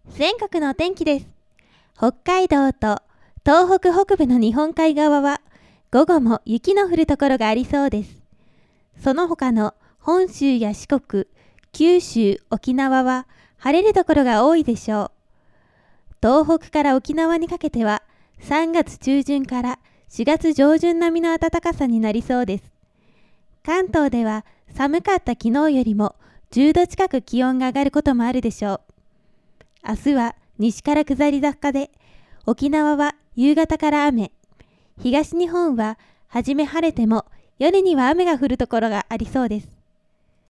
全国のお天気です。北海道と東北北部の日本海側は午後も雪の降るところがありそうです。その他の本州や四国、九州、沖縄は晴れるところが多いでしょう。東北から沖縄にかけては3月中旬から4月上旬並みの暖かさになりそうです。関東では寒かった昨日よりも10度近く気温が上がることもあるでしょう。明日は西から下り坂で、沖縄は夕方から雨、東日本は初め晴れても夜には雨が降るところがありそうです。